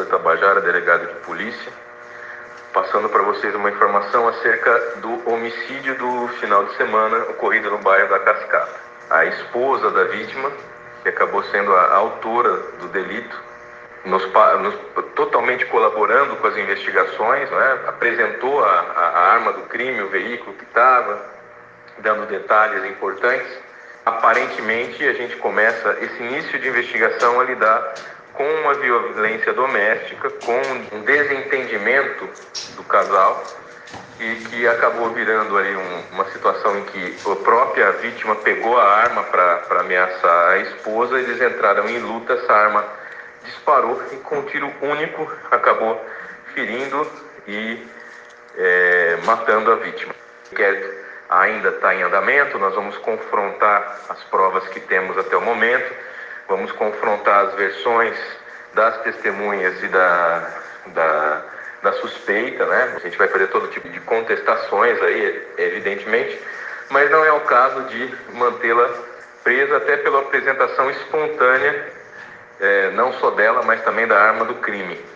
Tabajara, delegado de polícia, passando para vocês uma informação acerca do homicídio do final de semana ocorrido no bairro da Cascata. A esposa da vítima, que acabou sendo a autora do delito, totalmente colaborando com as investigações, né? Apresentou a arma do crime, o veículo que estava, dando detalhes importantes. Aparentemente, a gente começa esse início de investigação a lidar com uma violência doméstica, com um desentendimento do casal, e que acabou virando ali uma situação em que a própria vítima pegou a arma para ameaçar a esposa. Eles entraram em luta, essa arma disparou e com um tiro único acabou ferindo e matando a vítima. O inquérito ainda está em andamento, nós vamos confrontar as provas que temos até o momento, vamos confrontar as versões das testemunhas e da suspeita, né? A gente vai fazer todo tipo de contestações aí, evidentemente, mas não é o caso de mantê-la presa, até pela apresentação espontânea, não só dela, mas também da arma do crime.